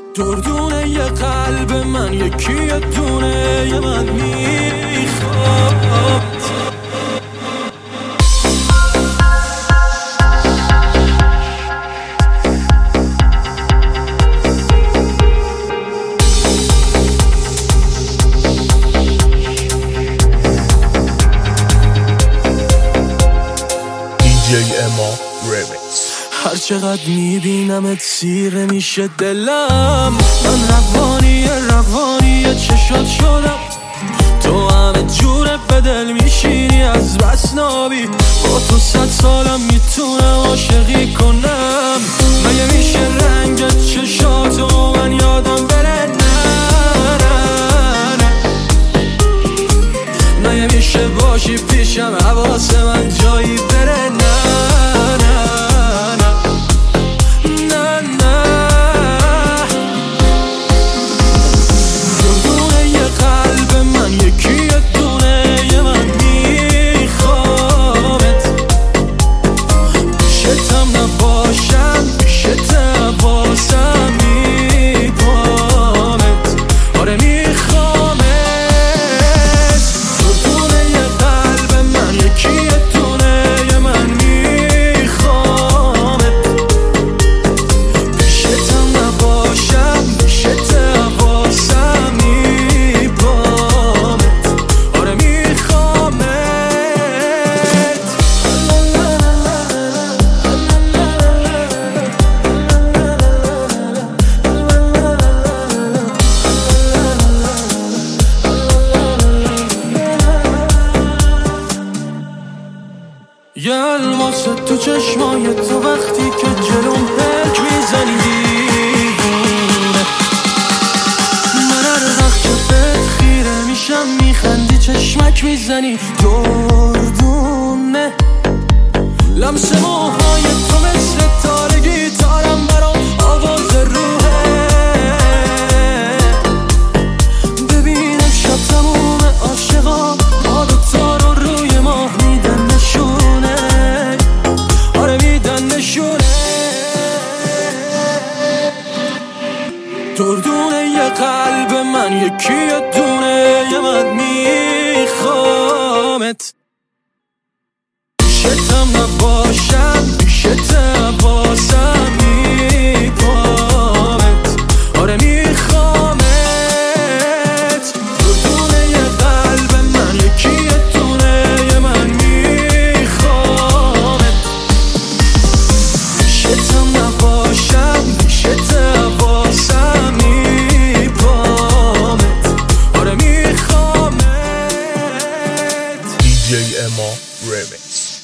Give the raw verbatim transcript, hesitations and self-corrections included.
دردونه یه قلب من، یکی یه دونه یه من میخوام. هر چقدر میبینمت سیره میشه دلم. من روانی روانی چشات شدم، تو همه جوره به دل میشینی از بس نابی. با تو صد سالم میتونم عاشقی کنم. مگه میشه رنگ چشاتو من یادم بره؟ نه نه نه. مگه میشه باشی پیشم حواس من جایی بره؟ نه یه الماسه تو چشمای تو وقتی که جلوم پلک میزنی دیوونه. من هر وقت که بهت خیره میشم میخندی چشمک میزنی دردونه. لمس موهای تو مثل تار گیتارم برام آواز روحه. ببینم شب تموم عاشقا با دوتا رو روی ماه میدن نشونه. آره میدن نشونه. دردونه یه قلب من، یکی یه دونه یه من میخوامت. پیشتم نباشم پیشت حواسم میپامت. آره میخوامت. دردونه یه قلب من، یکی یه دونه یه من میخوامت. پیشتم نباشم پیشت حواسم میپامت. آره میخوامت. دی جی اما Remix.